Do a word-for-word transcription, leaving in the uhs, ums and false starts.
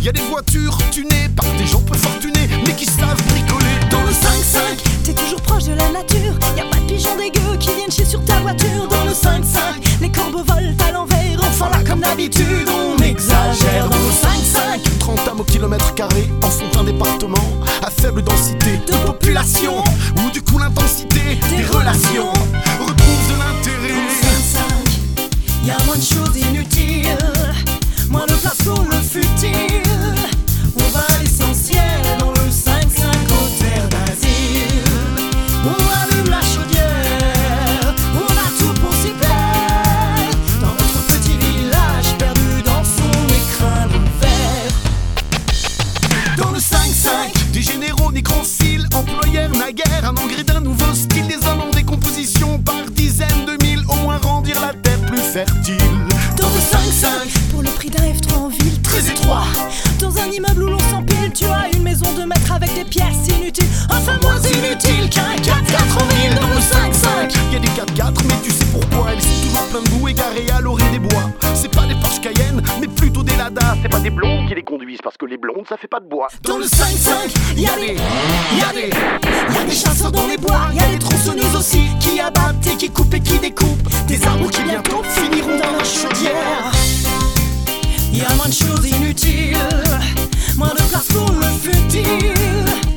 Y'a des voitures tunées par des gens peu fortunés, mais qui savent bricoler. Dans le cinq cinq, t'es toujours proche de la nature. Y'a pas de pigeons dégueux qui viennent chier sur ta voiture. Dans le cinq cinq, les corbeaux volent à l'envers. Enfin là comme d'habitude on exagère. Dans le cinq cinq, trente âmes au kilomètre carré en font un département à faible densité de population, où du coup l'intensité des, des relations retrouve de l'intérêt. Dans le cinq cinq, y'a moins de choses inutiles, moins de place pour le futile. On va à l'essentiel dans le cinq cinq au terre d'asile. On allume la chaudière, on a tout pour s'y plaire. Dans notre petit village perdu dans son écrin de verre. Dans le cinq cinq, des généraux nécrophiles employèrent naguère un engrais d'un nouveau style. Des hommes en décomposition par dizaines de mille, au moins rendirent la terre plus fertile. Dans le cinq cinq, pour le prix d'un F trois en ville très étroit, dans un immeuble où l'on s'empile, tu as une maison de maître avec des pièces inutiles, enfin moins inutiles qu'un quatre quatre en ville. Dans le cinq cinq, y'a des quatre quatre, mais tu sais pourquoi elles sont toujours plein de boue, égarées à l'orée des bois. C'est pas des Porsche Cayenne, mais plutôt des Lada. C'est pas des blondes qui les conduisent, parce que les blondes ça fait pas de bois. Dans le cinq cinq, y'a des, y'a des, y'a des chasseurs dans les bois, y'a des tronçonneuses aussi qui abattent et qui coupent et qui découpent des arbres qui bientôt finiront dans la chaudière. Y'a moins de choses inutiles, moins de place pour le futile.